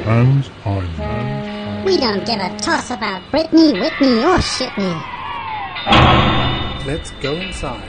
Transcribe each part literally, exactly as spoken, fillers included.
Hans Island. We don't give a toss about Britney, Whitney, or Shitney. Let's go inside.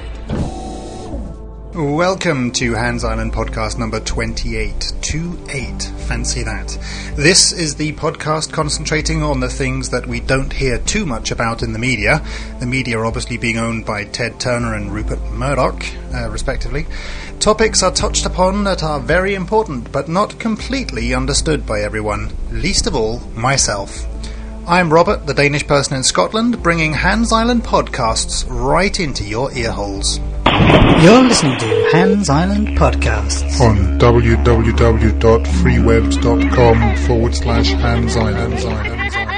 Welcome to Hans Island podcast number twenty-eight. twenty-eight, fancy that. This is the podcast concentrating on the things that we don't hear too much about in the media. The media obviously being owned by Ted Turner and Rupert Murdoch, uh, respectively. Topics are touched upon that are very important, but not completely understood by everyone, least of all myself. I'm Robert, the Danish person in Scotland, bringing Hans Island podcasts right into your earholes. You're listening to Hans Island Podcasts on www.freewebs.com forward slash Hans Island.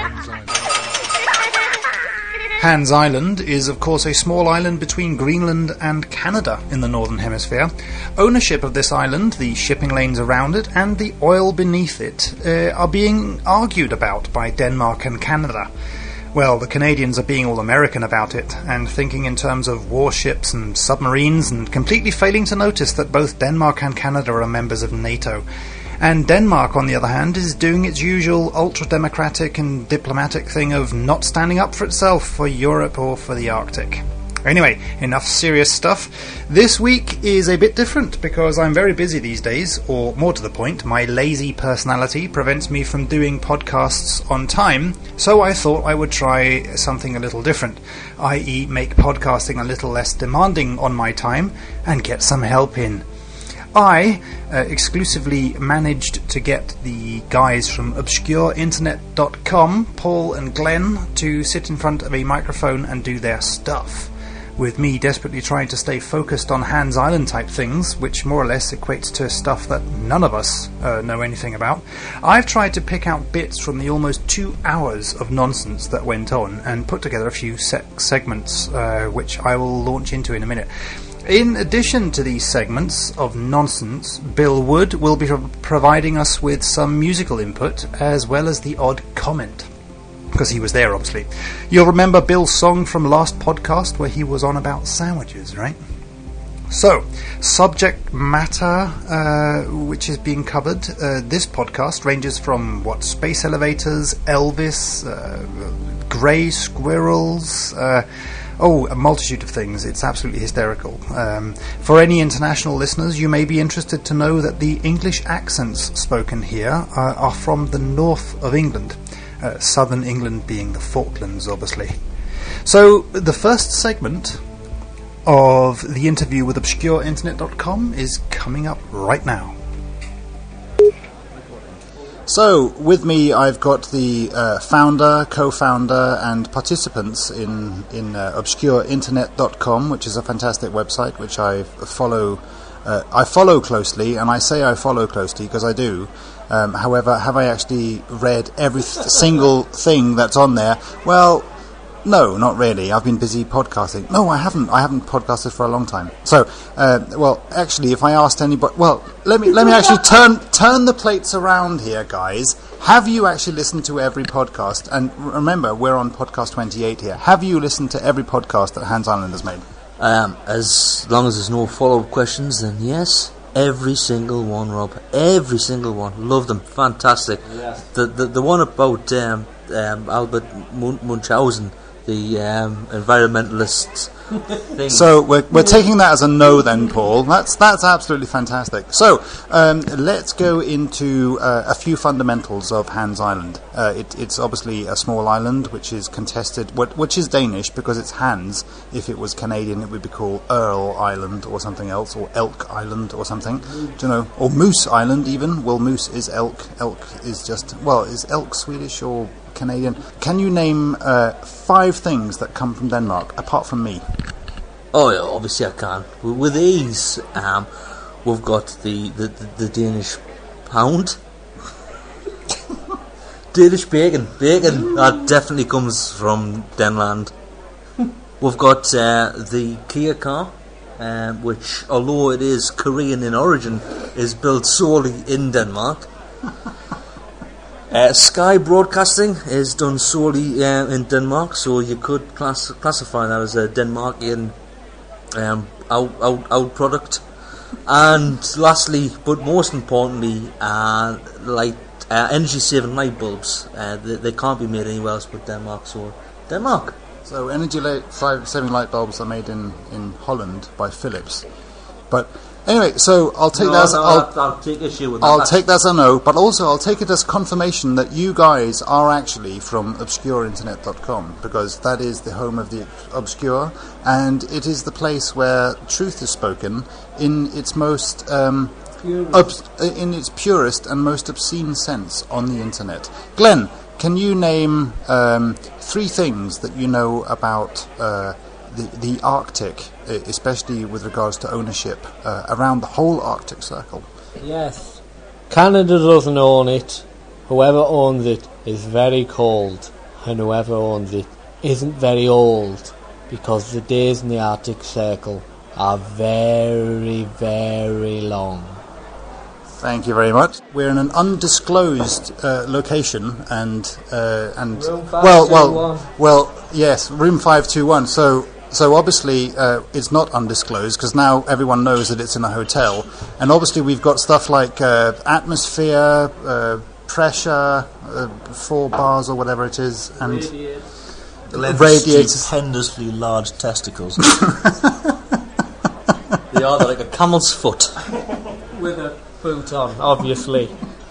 Hans Island is, of course, a small island between Greenland and Canada in the Northern Hemisphere. Ownership of this island, the shipping lanes around it, and the oil beneath it uh, are being argued about by Denmark and Canada. Well, the Canadians are being all American about it, and thinking in terms of warships and submarines, and completely failing to notice that both Denmark and Canada are members of NATO. And Denmark, on the other hand, is doing its usual ultra-democratic and diplomatic thing of not standing up for itself, for Europe or for the Arctic. Anyway, enough serious stuff. This week is a bit different because I'm very busy these days, or more to the point, my lazy personality prevents me from doing podcasts on time, so I thought I would try something a little different, that is make podcasting a little less demanding on my time and get some help in. I uh, exclusively managed to get the guys from obscure internet dot com, Paul and Glenn, to sit in front of a microphone and do their stuff, with me desperately trying to stay focused on Hans Island type things, which more or less equates to stuff that none of us uh, know anything about. I've tried to pick out bits from the almost two hours of nonsense that went on and put together a few se- segments, uh, which I will launch into in a minute. In addition to these segments of nonsense, Bill Wood will be pro- providing us with some musical input, as well as the odd comment, because he was there, obviously. You'll remember Bill's song from last podcast where he was on about sandwiches, right? So, subject matter uh, which is being covered. Uh, this podcast ranges from, what, space elevators, Elvis, uh, grey squirrels... Uh, Oh, a multitude of things. It's absolutely hysterical. Um, for any international listeners, you may be interested to know that the English accents spoken here are, are from the north of England, uh, southern England being the Falklands, obviously. So, the first segment of the interview with obscure internet dot com is coming up right now. So, with me I've got the uh, founder, co-founder and participants in, in uh, obscure internet dot com, which is a fantastic website which I follow uh, I follow closely, and I say I follow closely because I do. Um, however, have I actually read every th- single thing that's on there? Well, no, not really. I've been busy podcasting. No, I haven't. I haven't podcasted for a long time. So, uh, well, actually, if I asked anybody, well, let me let me actually turn turn the plates around here, guys. Have you actually listened to every podcast? And remember, we're on podcast twenty-eight here. Have you listened to every podcast that Hans Island has made? Um, as long as there's no follow-up questions, then yes. Every single one, Rob. Every single one. Love them. Fantastic. Yes. The, the the one about um, um, Albert Mun- Munchausen. The um, environmentalists thing. So we're we're taking that as a no then, Paul. That's that's absolutely fantastic. So um, let's go into uh, a few fundamentals of Hans Island. Uh, it, it's obviously a small island which is contested, which is Danish because it's Hans. If it was Canadian, it would be called Earl Island or something else, or Elk Island or something. Do you know? Or Moose Island even. Well, Moose is elk. Elk is just, well, is elk Swedish or Canadian? Can you name uh, five things that come from Denmark apart from me? Oh, yeah, obviously I can. With ease, um, we've got the, the, the, the Danish pound. Danish bacon. Bacon, that definitely comes from Denland. We've got uh, the Kia car, um, which, although it is Korean in origin, is built solely in Denmark. Uh, Sky Broadcasting is done solely uh, in Denmark, so you could class- classify that as a Denmarkian um, out, out, out product. And lastly, but most importantly, uh, Light uh, energy-saving light bulbs. Uh, they, they can't be made anywhere else but Denmark. So Denmark. So energy-saving light bulbs are made in, in Holland by Philips. But anyway, so I'll take no, that as no, I'll, I'll, I'll take issue with that. I'll take that as a no, but also I'll take it as confirmation that you guys are actually from obscure internet dot com, because that is the home of the obscure, and it is the place where truth is spoken in its most um, obs- in its purest and most obscene sense on the internet. Glenn, can you name um, three things that you know about uh, the the Arctic, especially with regards to ownership uh, around the whole Arctic Circle? Yes. Canada doesn't own it. Whoever owns it is very cold, and whoever owns it isn't very old, because the days in the Arctic Circle are very, very long. Thank you very much. We're in an undisclosed uh, location, and uh, and Room five well, two well, one. well, yes, room five two one. So, so obviously uh, it's not undisclosed because now everyone knows that it's in a hotel, and obviously we've got stuff like uh, atmosphere, uh, pressure, uh, four bars or whatever it is, and Glenn's radiators. stupendously large testicles. They are, they're like a camel's foot. With a boot on, obviously.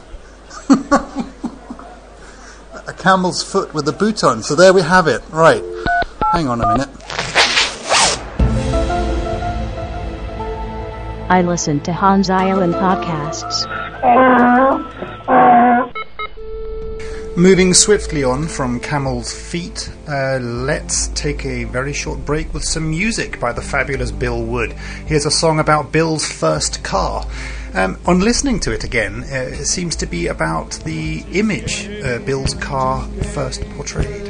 A camel's foot with a boot on. So there we have it. Right. Hang on a minute. I listen to Hans Island podcasts. Moving swiftly on from Camel's Feet, uh, let's take a very short break with some music by the fabulous Bill Wood. Here's a song about Bill's first car. Um, on listening to it again, uh, it seems to be about the image uh, Bill's car first portrayed.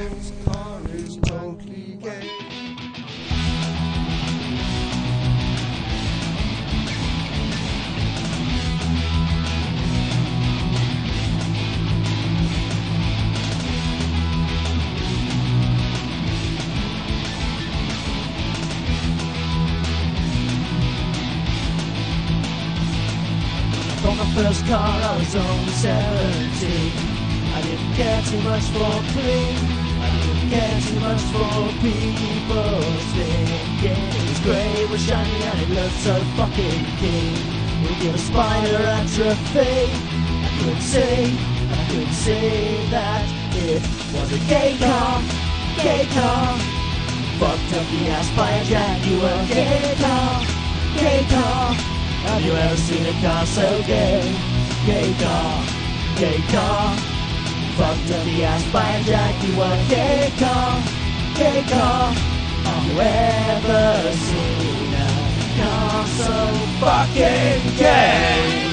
For my first car I was only seventeen. I didn't care too much for clean. I didn't care too much for people's thinking. It was grey, it was shiny and it looked so fucking keen. We give a spider atrophy. I could see, I could see that it was a gay car, gay car. Fucked up the ass by a Jaguar. Gay car, gay car. Have you ever seen a car so gay? Gay car, gay car. Fucked up the ass by a Jaguar. Gay car, gay car. Have you ever seen a car so fucking gay?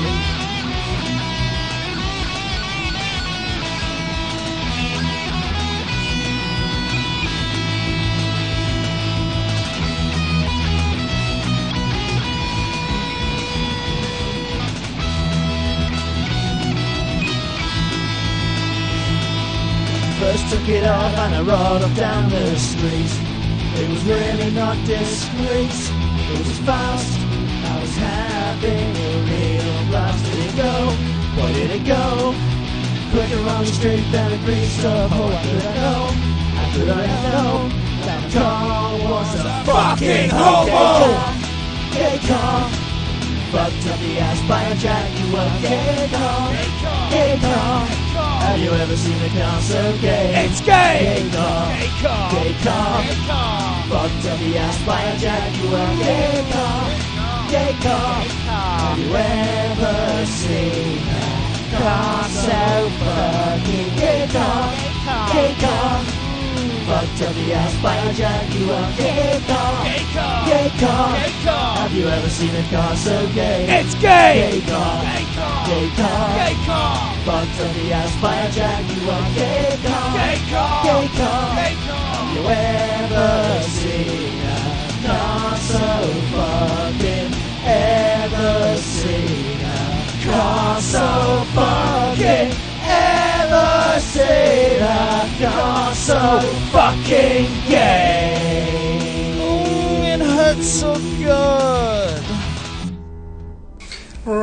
First took it off and I rode off down the street. It was really not discreet. It was fast. I was having a real blast. Did it go? Where did it go? Quicker on the street than a greased up. Oh, how could I know? How could I know that the car was a fucking hobo? Gay car. Fucked up the ass by a Jaguar. Gay car, gay car. Have you ever seen a car so gay? It's gay. Gay car, gay car, gay car. Gay car. Fucked up the ass by a Jaguar. Gay car, gay car. Have you ever seen a car so fucking gay car, gay car? Fucked up the ass by a Jaguar. Gay car, gay car, gay car. Have you ever seen a car so gay? It's gay. Gay car, gay car, gay car, gay car. Fucked up the ass by a Jaguar. Gay car, gay car, gay car, gay car. Have you ever seen a car so fucking? Ever seen a car so fucking? Ever seen a car so fucking gay? Oh, it hurts so good. Right,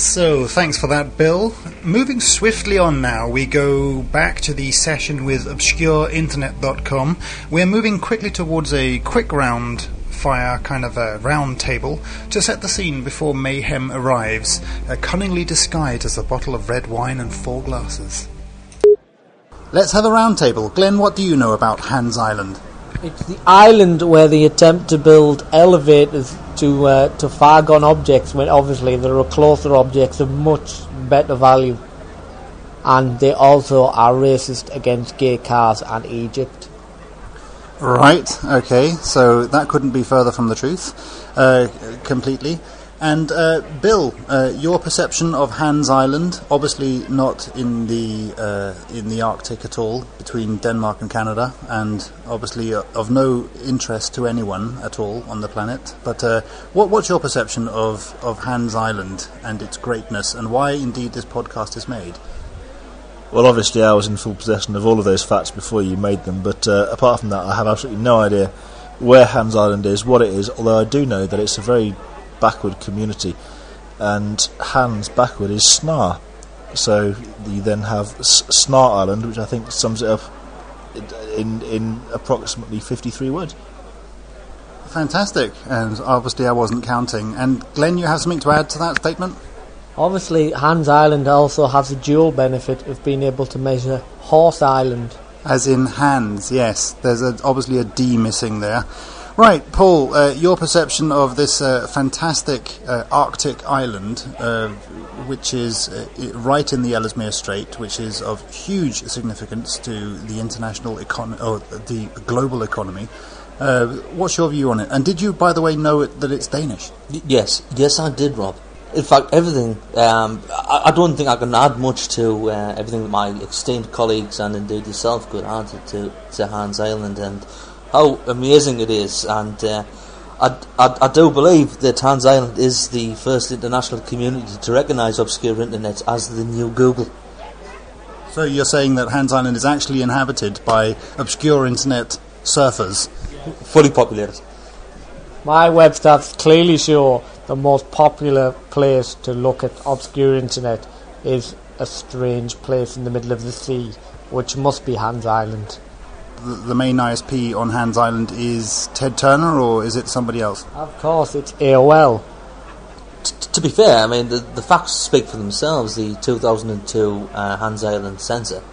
So, thanks for that, Bill. Moving swiftly on now, we go back to the session with obscure internet dot com. We're moving quickly towards a quick round fire kind of a round table to set the scene before mayhem arrives, uh, cunningly disguised as a bottle of red wine and four glasses. Let's have a round table. Glenn, what do you know about Hans Island? It's the island where they attempt to build elevators to uh, to far-gone objects, when obviously there are closer objects of much better value. And they also are racist against gay cars and Egypt. Right, okay, so that couldn't be further from the truth, uh, completely. And uh, Bill, uh, your perception of Hans Island, obviously not in the uh, in the Arctic at all, between Denmark and Canada, and obviously uh, of no interest to anyone at all on the planet. But uh, what, what's your perception of, of Hans Island and its greatness, and why indeed this podcast is made? Well, obviously I was in full possession of all of those facts before you made them, but uh, apart from that I have absolutely no idea where Hans Island is, what it is, although I do know that it's a very backward community, and Hans backward is Snar, so you then have S- Snar Island, which I think sums it up in in approximately fifty-three words. Fantastic, and obviously I wasn't counting. And Glenn, you have something to add to that statement? Obviously Hans Island also has a dual benefit of being able to measure Horse Island. As in hands, yes, there's a, obviously a D missing there. Right, Paul, uh, your perception of this uh, fantastic uh, Arctic island, uh, which is uh, right in the Ellesmere Strait, which is of huge significance to the international econ- or the global economy. Uh, what's your view on it? And did you, by the way, know it, that it's Danish? Y- yes, yes, I did, Rob. In fact, everything. Um, I, I don't think I can add much to uh, everything that my esteemed colleagues and indeed yourself could add to, to Hans Island and how amazing it is, and uh, I, I, I do believe that Hans Island is the first international community to recognise obscure internet as the new Google. So you're saying that Hans Island is actually inhabited by obscure internet surfers? Fully populated. My web stats clearly show the most popular place to look at obscure internet is a strange place in the middle of the sea, which must be Hans Island. The main I S P on Hans Island is Ted Turner, or is it somebody else? Of course, it's A O L. T- to be fair, I mean, the, the facts speak for themselves. The two thousand two uh, Hans Island census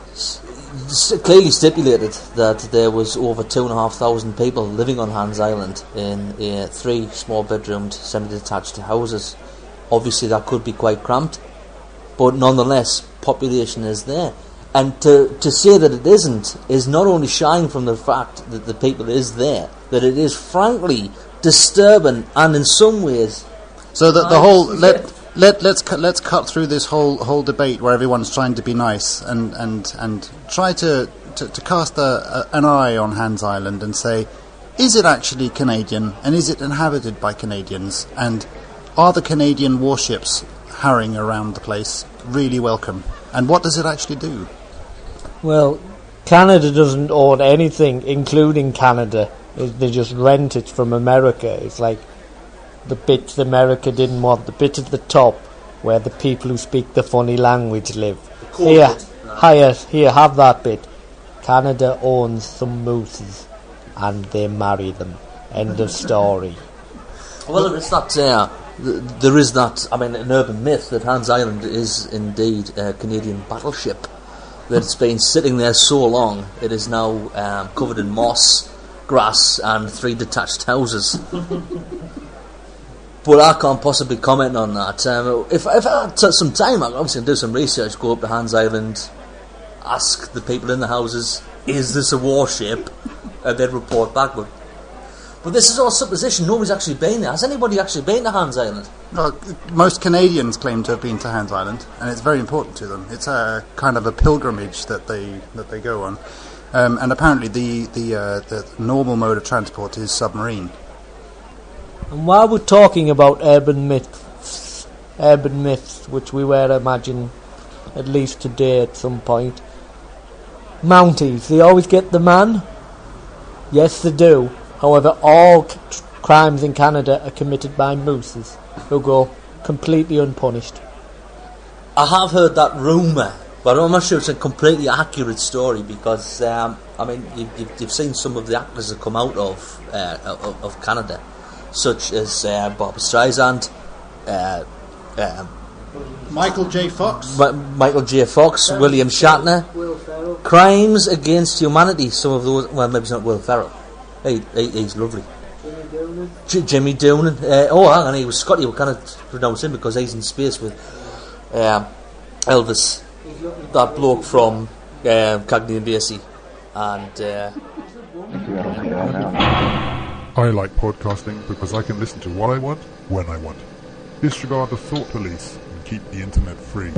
s- clearly stipulated that there was over two and a half thousand people living on Hans Island in uh, three small-bedroomed, semi-detached houses. Obviously, that could be quite cramped, but nonetheless, population is there. And to to say that it isn't is not only shying from the fact that the people is there, that it is frankly disturbing and in some ways. So that the whole let let let's cut, let's cut through this whole whole debate where everyone's trying to be nice and and, and try to, to, to cast a, a, an eye on Hans Island and say, is it actually Canadian, and is it inhabited by Canadians, and are the Canadian warships harrying around the place really welcome, and what does it actually do? Well, Canada doesn't own anything, including Canada. They just rent it from America. It's like the bits America didn't want, the bit at the top where the people who speak the funny language live. Here, here, here, have that bit. Canada owns some mooses and they marry them. End of story. Well, it's that uh, th- there is that. I mean, an urban myth that Hans Island is indeed a Canadian battleship. That it's been sitting there so long, it is now um, covered in moss, grass, and three detached houses. But I can't possibly comment on that. Um, if, if I had t- some time, I'm obviously going to do some research, go up to Hans Island, ask the people in the houses, is this a warship? And then report back. But, but this is all supposition. Nobody's actually been there. Has anybody actually been to Hans Island? Well, most Canadians claim to have been to Hans Island, and it's very important to them. It's a kind of a pilgrimage that they that they go on, um, and apparently the the uh, the normal mode of transport is submarine. And while we're talking about urban myths, urban myths, which we were imagining at least today at some point, Mounties, they always get the man. Yes, they do. However, all c- crimes in Canada are committed by mooses, who go completely unpunished. I have heard that rumour, but I'm not sure it's a completely accurate story because um, I mean you, you've, you've seen some of the actors that come out of uh, of, of Canada, such as uh, Barbra Streisand, uh, um, Michael J. Fox, Ma- Michael J. Fox, Will William Shatner. Will Ferrell. Crimes Against Humanity. Some of those. Well, maybe it's not Will Ferrell. He, he, he's lovely. Jimmy Doonan. J- Jimmy Doonan. Uh, oh, hang on, he was Scotty. We cannot pronounce him because he's in space with um, Elvis, that bloke from um, Cagney and Lacey, and. Uh, I like podcasting because I can listen to what I want, when I want. Disregard the thought police and keep the internet free.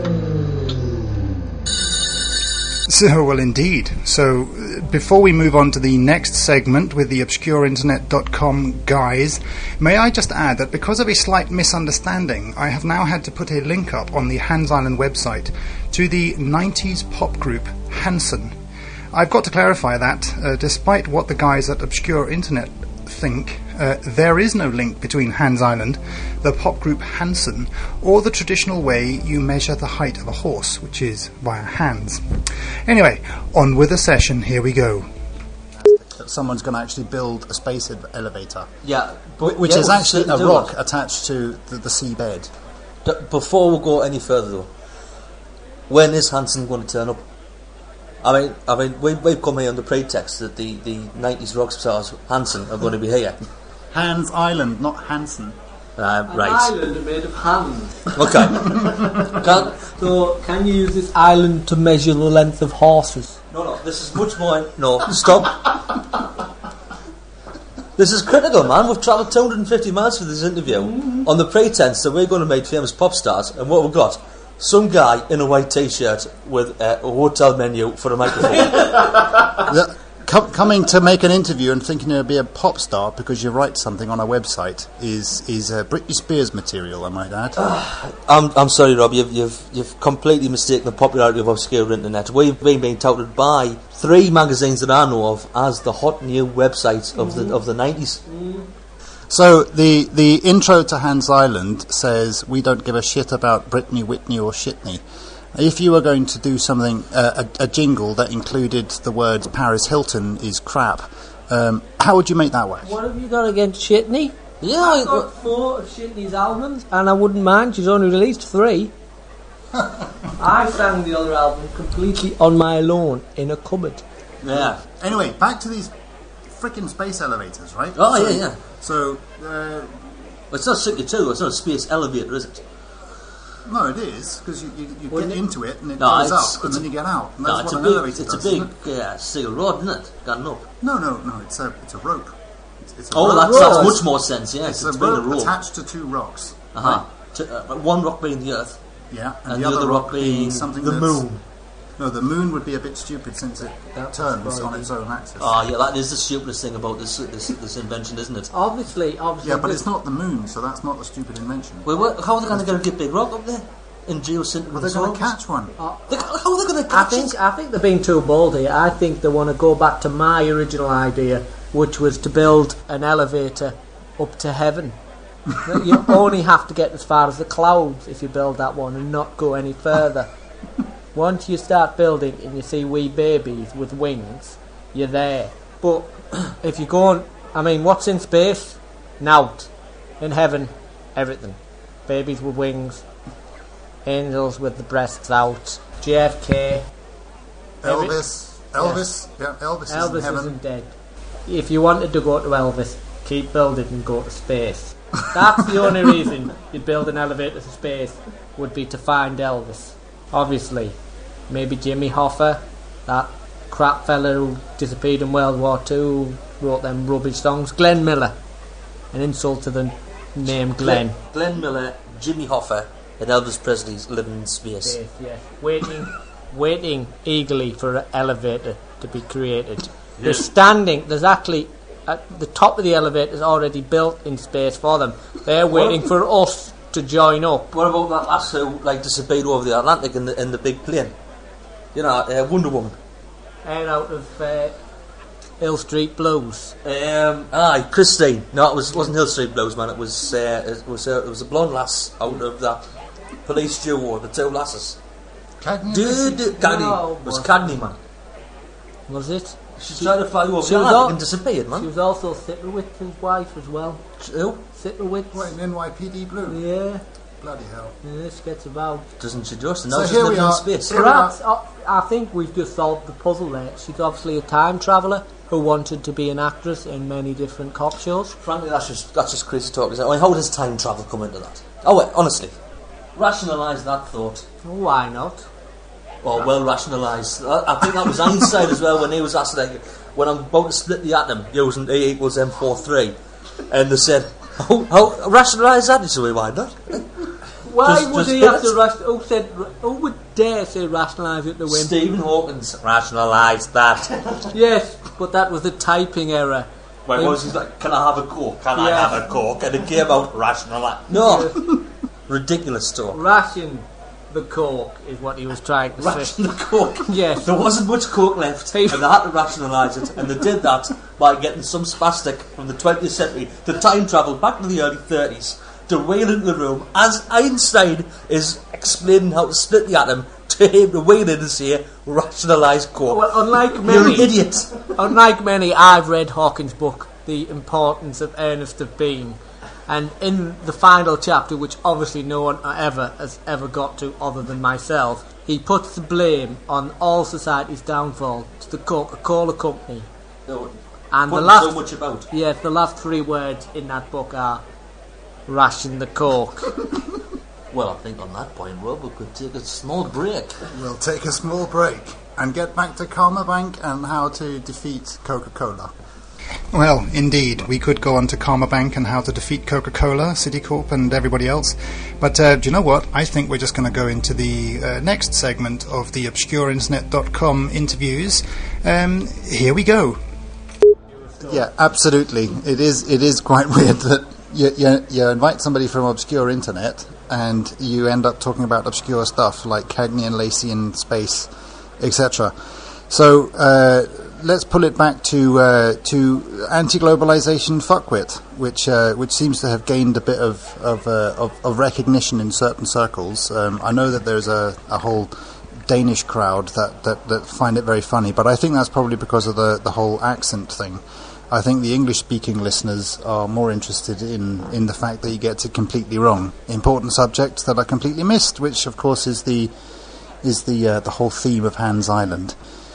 So, well, indeed. So, uh, before we move on to the next segment with the obscure internet dot com guys, may I just add that because of a slight misunderstanding, I have now had to put a link up on the Hans Island website to the nineties pop group Hanson. I've got to clarify that, uh, despite what the guys at Obscure Internet think, uh, there is no link between Hans Island, the pop group Hanson, or the traditional way you measure the height of a horse, which is via hands. Anyway, on with the session, here we go. Someone's going to actually build a space ed- elevator, yeah, wh- which yeah, is actually a do rock it. attached to the, the seabed. D- before we go any further, though, when is Hanson going to turn up? I mean, I mean, we, we've come here on the pretext that the, the nineties rock stars Hanson are going to be here. Hans Island, not Hanson. Uh, An right. island made of hands. Okay. Can, So, can you use this island to measure the length of horses? no, no. This is much more. No, stop. This is critical, man. We've travelled two hundred fifty miles for this interview mm-hmm. on the pretense that we're going to meet famous pop stars, and what we've got. Some guy in a white T-shirt with uh, a hotel menu for a microphone. The, com- coming to make an interview and thinking you'll be a pop star because you write something on a website is is uh, Britney Spears material, I might add. I'm I'm sorry, Rob. You've you've you've completely mistaken the popularity of obscure internet. We've been being touted by three magazines that I know of as the hot new websites of the of the nineties. So the the intro to Hans Island says we don't give a shit about Britney, Whitney or Shitney. If you were going to do something, uh, a, a jingle that included the words Paris Hilton is crap, um, how would you make that work? What have you got against Shitney? Yeah, I've I- got four of Shitney's albums, and I wouldn't mind. She's only released three. I sang the other album completely on my own in a cupboard. Yeah. Anyway, back to these frickin' space elevators, right? Oh so, yeah, yeah. So, uh, Well, it's not sixty-two. It's not a space elevator, is it? no, it is, because you, you, you get Wouldn't it? into it and it No, goes it's- up and it's then a- you get out. And No, that's it's a what an big, elevator it's a does, big isn't it? uh, steel rod, isn't it? Going up. No, no, no, it's a, it's a rope. It's, it's a Oh, rope. that's, that's much more sense. Yeah, It's it's, a been a rope, rope. attached to two rocks. Uh huh. Uh, one rock being the Earth, Yeah, and, and the, other rock being being something the that's... moon. No, the moon would be a bit stupid since it That's turns right. on its own axis. Oh, yeah, that is the stupidest thing about this this, this invention, isn't it? Obviously, obviously. yeah, but this- it's not the moon, so that's not the stupid invention. Well, what, how are they going to get a good big rock up there in geosynchronous Well, they're going orbs? to catch one. They, how are they going to I catch think it? I think they're being too bold here. I think they want to go back to my original idea, which was to build an elevator up to heaven. You only have to get as far as the clouds if you build that one, and not go any further. Once you start building and you see wee babies with wings, you're there. But if you go on, I mean, what's in space? Nout. In heaven, everything. Babies with wings, angels with the breasts out, J F K. every- Elvis, Elvis, yeah, Elvis, is in Elvis heaven. isn't dead. If you wanted to go to Elvis, keep building and go to space. That's the only reason you'd build an elevator to space, would be to find Elvis. Obviously, maybe Jimmy Hoffa, that crap fella who disappeared in World War Two, who wrote them rubbish songs. Glenn Miller, an insult to the name Glenn. Glenn Miller, Jimmy Hoffa, and Elvis Presley's living in space. Space, yes. Waiting, waiting eagerly for an elevator to be created. They're standing. There's actually at the top of the elevator is already built in space for them. They're waiting for us to join up. What about that lass who like disappeared over the Atlantic in the in the big plane? You know, uh, Wonder Woman. And out of uh, Hill Street Blues. Um, aye, Christine. No, it was wasn't Hill Street Blues, man. It was uh, it was uh, it was a blonde lass out of that police duo, the two lasses. Cagney? Dude, dude, Cagney. No, It was wasn't. Cagney, man. Was it? She tried to fly over She the was Atlantic al- and disappeared, She man. was also Sitterwitz's wife as well. Who? Sitterwitz. What, in N Y P D Blue? Yeah. Bloody hell. Yeah, she gets about. Doesn't she just? And So now she's here we living in are. space. Here we Perhaps, uh, I think we've just solved the puzzle there. She's obviously a time traveller who wanted to be an actress in many different cop shows. Frankly, that's just that's just crazy talk. Is it? I mean, how does time travel come into that? Oh wait, honestly, rationalise that thought. Why not? Or well rationalised. I, I think that was Einstein as well when he was asked like, when I'm about to split the atom using E equals M forty-three, and they said, "How, how rationalise that?" He said, "Why not?" Why Just- would just he have split to ration- who said? Who would dare say rationalise it to win? Stephen Hawkins rationalised that. Yes, but that was a typing error. Wait, They- was he like, "Can I have a coke? Can I Yeah. have a coke?" And it came out rationalise. No, ridiculous talk. Ration the coke is what he was trying to Ration say. the coke. Yes. There wasn't much coke left, and they had to rationalise it, and they did that by getting some spastic from the twentieth century to time travel back to the early thirties to wheel into the room as Einstein is explaining how to split the atom to him to wheel in and say, "Rationalise coke." Well, unlike You're many, an idiot. unlike many, I've read Hawkins' book, The Importance of Earnest of Being, and in the final chapter, which obviously no one ever has ever got to other than myself, he puts the blame on all society's downfall to the Coca-Cola Company. No, And the wasn't last, so much about. yes, the last three words in that book are ration the coke. Well, I think on that point, well, we could take a small break. We'll take a small break and get back to Karma Bank and how to defeat Coca-Cola. Well, indeed, we could go on to Karma Bank and how to defeat Coca-Cola, Citicorp, and everybody else. But uh, do you know what? I think we're just going to go into the uh, next segment of the obscure internet dot com interviews. Um, here we go. Yeah, absolutely. It is. It is quite weird that you, you, you invite somebody from obscure internet and you end up talking about obscure stuff like Cagney and Lacey in space, et cetera. So uh, let's pull it back to uh, to anti-globalization fuckwit, which uh, which seems to have gained a bit of of, uh, of, of recognition in certain circles. Um, I know that there's a, a whole Danish crowd that, that, that find it very funny, but I think that's probably because of the, the whole accent thing. I think the English-speaking listeners are more interested in, in the fact that he gets it completely wrong. Important subjects that are completely missed, which of course is the is the uh, the whole theme of Hans Island.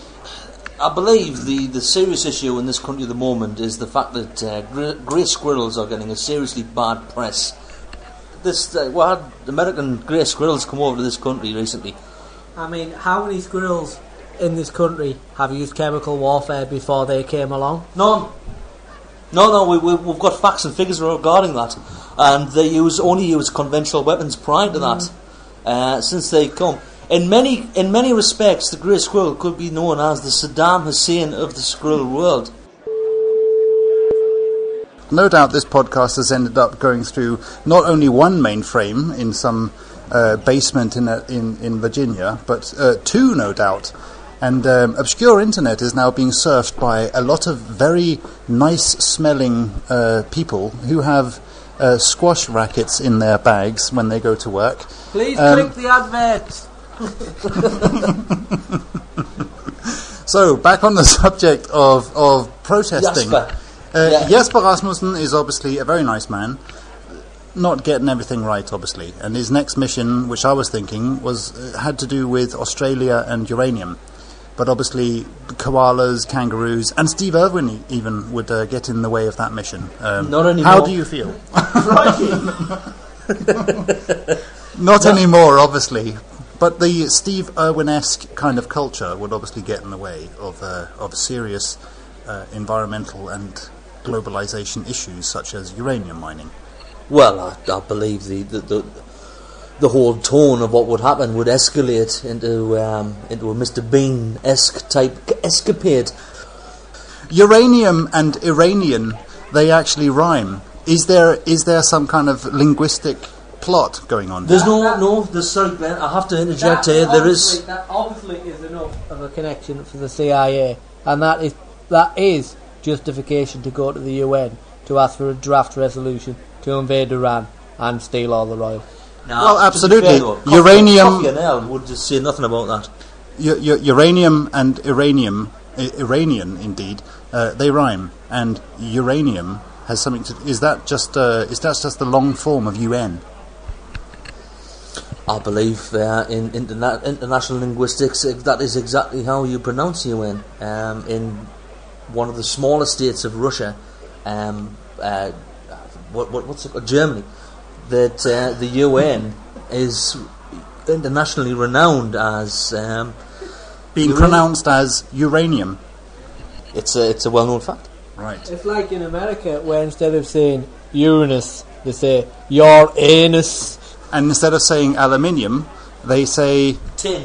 I believe the, the serious issue in this country at the moment is the fact that uh, grey, grey squirrels are getting a seriously bad press. This uh, we had American grey squirrels come over to this country recently. I mean, how many squirrels in this country have used chemical warfare before they came along? None. No, no, we, we, we've got facts and figures regarding that, and they use only use conventional weapons prior to that. Uh, since they come, in many in many respects, the grey squirrel could be known as the Saddam Hussein of the squirrel world. No doubt this podcast has ended up going through not only one mainframe in some uh, basement in, a, in in Virginia, but uh, two, no doubt. And um, obscure internet is now being surfed by a lot of very nice-smelling uh, people who have uh, squash rackets in their bags when they go to work. Please Um, click the adverts. So, back on the subject of, of protesting. Jasper. Uh, Yeah. Jesper Rasmussen is obviously a very nice man, not getting everything right, obviously. And his next mission, which I was thinking, was uh, had to do with Australia and uranium. But obviously, koalas, kangaroos, and Steve Irwin even would uh, get in the way of that mission. Um, Not anymore. How do you feel? Not anymore, obviously. But the Steve Irwin-esque kind of culture would obviously get in the way of uh, of serious uh, environmental and globalization issues such as uranium mining. Well, I, I believe the, the the the whole tone of what would happen would escalate into um, into a Mister Bean-esque type escapade. Uranium and Iranian, they actually rhyme. Is there is there some kind of linguistic plot going on there? There's no no. There's sorry, Glenn. I have to interject here. There is. That obviously is enough of a connection for the C I A, and that is that is justification to go to the U N to ask for a draft resolution to invade Iran and steal all the oil. Now, Well, to be absolutely. fair though, Coffee- Uranium- Coffee and Ale would just say nothing about that. U- u- uranium and uranium, I- Iranian indeed, uh, they rhyme. And uranium has something to. Is that just? Uh, is that just the long form of U N? I believe uh, in interna- international linguistics uh, that is exactly how you pronounce U N. Um, in one of the smaller states of Russia, um, uh, what, what, what's it called? Germany, that uh, the U N is internationally renowned as um, Being uranium. pronounced as uranium. It's a it's a well known fact. Right. It's like in America where instead of saying Uranus, they say your anus. And instead of saying aluminium, they say Tin.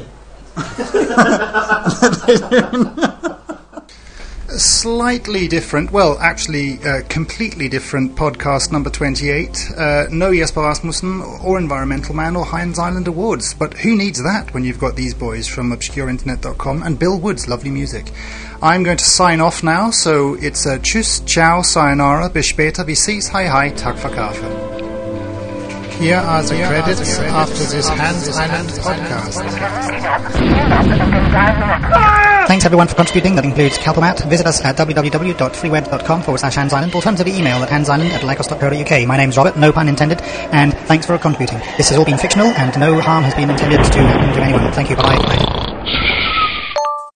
Slightly different, well, actually, uh, completely different podcast number twenty-eight. Uh, no Jesper Rasmussen or Environmental Man or Heinz Island Awards. But who needs that when you've got these boys from obscure internet dot com and Bill Wood's lovely music? I'm going to sign off now, so it's uh, tschüss, ciao, sayonara, bis später, wie sie's, hi hi, tak for kaffe. Here are the credits after this Hans Island podcast. Thanks everyone for contributing. That includes Calpomat. Visit us at www.freeweb.com forward slash Hans Island. Alternatively, email at hansisland at lycos dot co dot uk. My name's Robert, no pun intended, and thanks for contributing. This has all been fictional, and no harm has been intended to happen to anyone. Thank you. Bye. Bye.